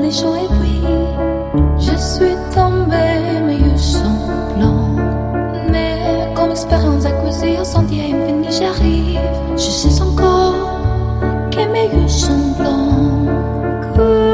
chaud et puis je suis tombée, mes yeux sont blancs. Mais comme expérience acquise au sentier infini, j'arrive. Je sais encore que mes yeux sont blancs.